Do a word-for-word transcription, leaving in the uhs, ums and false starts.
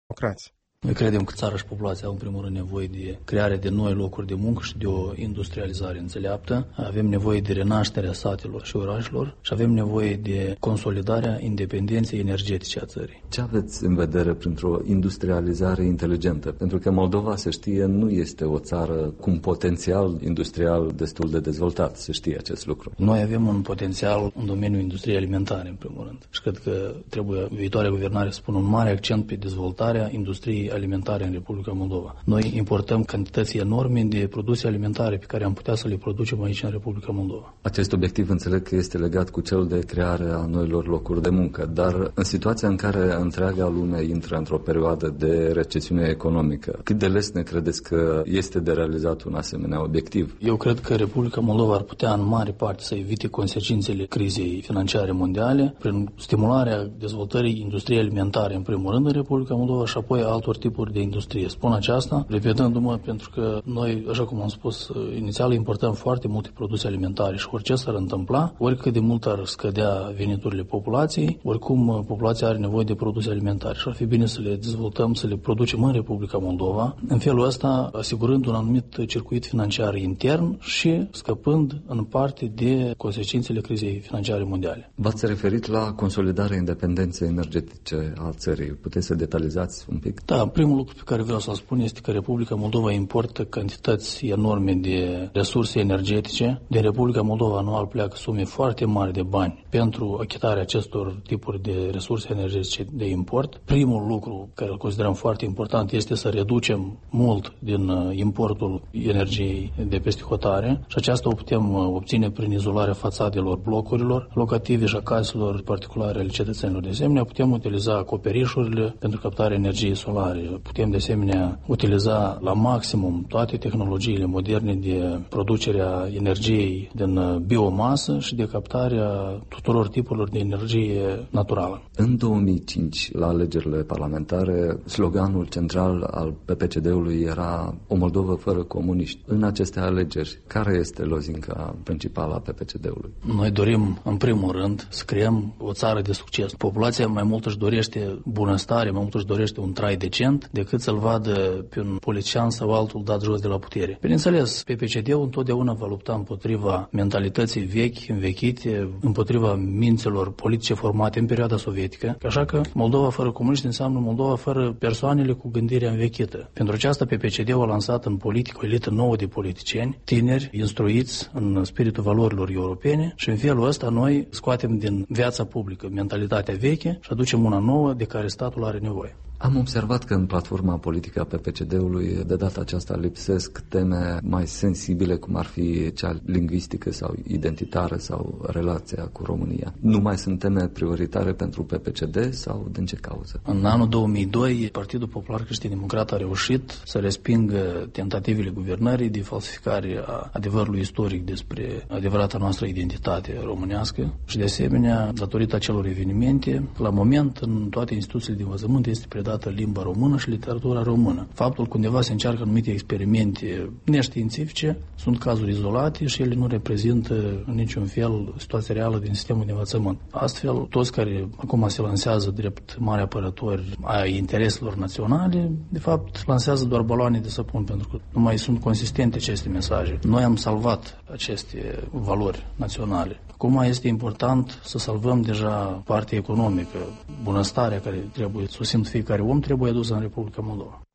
democrați. Noi credem că țara și populația au în primul rând nevoie de crearea de noi locuri de muncă și de o industrializare înțeleaptă. Avem nevoie de renașterea satelor și orașelor și avem nevoie de consolidarea independenței energetice a țării. Ce aveți în vedere printr-o industrializare inteligentă? Pentru că Moldova, se știe, nu este o țară cu un potențial industrial destul de dezvoltat, se știe acest lucru. Noi avem un potențial în domeniul industriei alimentare, în primul rând. Și cred că trebuie viitoarea guvernare să pună un mare accent pe dezvoltarea industriei alimentare în Republica Moldova. Noi importăm cantități enorme de produse alimentare pe care am putea să le producem aici în Republica Moldova. Acest obiectiv înțeleg că este legat cu cel de creare a noilor locuri de muncă, dar în situația în care întreaga lume intră într-o perioadă de recesiune economică, cât de lesne credeți că este de realizat un asemenea obiectiv? Eu cred că Republica Moldova ar putea în mare parte să evite consecințele crizei financiare mondiale prin stimularea dezvoltării industriei alimentare în primul rând în Republica Moldova și apoi altor tipuri de industrie. Spun aceasta repetându-mă pentru că noi, așa cum am spus inițial, importăm foarte multe produse alimentare și orice s-ar întâmpla, oricât de mult ar scădea veniturile populației, oricum populația are nevoie de produse alimentare și ar fi bine să le dezvoltăm, să le producem în Republica Moldova, în felul ăsta asigurând un anumit circuit financiar intern și scăpând în parte de consecințele crizei financiare mondiale. V-ați referit la consolidarea independenței energetice a țării. Puteți să detalizați un pic? Da, primul lucru pe care vreau să-l spun este că Republica Moldova importă cantități enorme de resurse energetice. Din Republica Moldova anual pleacă sume foarte mari de bani pentru achitarea acestor tipuri de resurse energetice de import. Primul lucru care îl considerăm foarte important este să reducem mult din importul energiei de peste hotare și aceasta o putem obține prin izolarea fațadelor blocurilor locative și a caselor particulare ale cetățenilor. De asemenea, putem utiliza acoperișurile pentru captarea energiei solare. Putem de asemenea utiliza la maximum toate tehnologiile moderne de producerea energiei din biomasă și de captarea tuturor tipurilor de energie naturală. În două mii cinci, la alegerile parlamentare, sloganul central al P P C D-ului era o Moldovă fără comuniști. În aceste alegeri, care este lozinca principală a P P C D-ului? Noi dorim, în primul rând, să creăm o țară de succes. Populația mai mult își dorește bunăstare, mai mult își dorește un trai decent, decât să-l vadă pe un politician sau altul dat jos de la putere. Bineînțeles, P P C D-ul întotdeauna va lupta împotriva mentalității vechi, învechite, împotriva minților politice formate în perioada sovietică. Așa că Moldova fără comuniști înseamnă Moldova fără persoanele cu gândirea învechită. Pentru aceasta P P C D-ul a lansat în politică o elită nouă de politicieni, tineri, instruiți în spiritul valorilor europene și în felul ăsta noi scoatem din viața publică mentalitatea veche și aducem una nouă de care statul are nevoie. Am observat că în platforma politică a P P C D-ului de data aceasta lipsesc teme mai sensibile, cum ar fi cea lingvistică sau identitară sau relația cu România. Nu mai sunt teme prioritare pentru P P C D sau din ce cauză? În anul două mii doi, Partidul Popular Creștin-Democrat a reușit să respingă tentativele guvernării de falsificare a adevărului istoric despre adevărata noastră identitate românească și de asemenea, datorită acelor evenimente, la moment în toate instituțiile de învățământ este predată limba română și literatura română. Faptul că undeva se încearcă anumite experimente neștiințifice sunt cazuri izolate și ele nu reprezintă în niciun fel situația reală din sistemul de învățământ. Astfel, toți care acum se lansează drept mari apărători a intereselor naționale, de fapt, lansează doar baloane de săpun, pentru că nu mai sunt consistente aceste mesaje. Noi am salvat aceste valori naționale. Acum este important să salvăm deja partea economică, bunăstarea care trebuie susținut fiecare om trebuie adusă în Republica Moldova.